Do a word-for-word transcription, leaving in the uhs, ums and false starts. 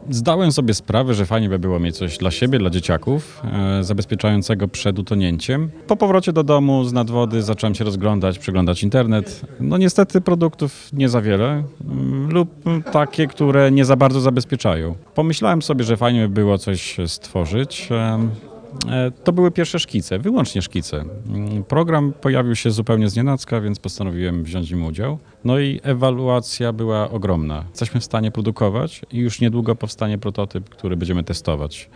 Zdałem sobie sprawę, że fajnie by było mieć coś dla siebie, dla dzieciaków, e, zabezpieczającego przed utonięciem. Po powrocie do domu z nadwody zacząłem się rozglądać, przeglądać internet. No niestety produktów nie za wiele mm, lub takie, które nie za bardzo zabezpieczają. Pomyślałem sobie, że fajnie by było coś stworzyć. E, e, To były pierwsze szkice, wyłącznie szkice. Mm, Program pojawił się zupełnie znienacka, więc postanowiłem wziąć w nim udział. No i ewaluacja była ogromna. Jesteśmy w stanie produkować i już niedługo powstanie prototyp, który będziemy testować.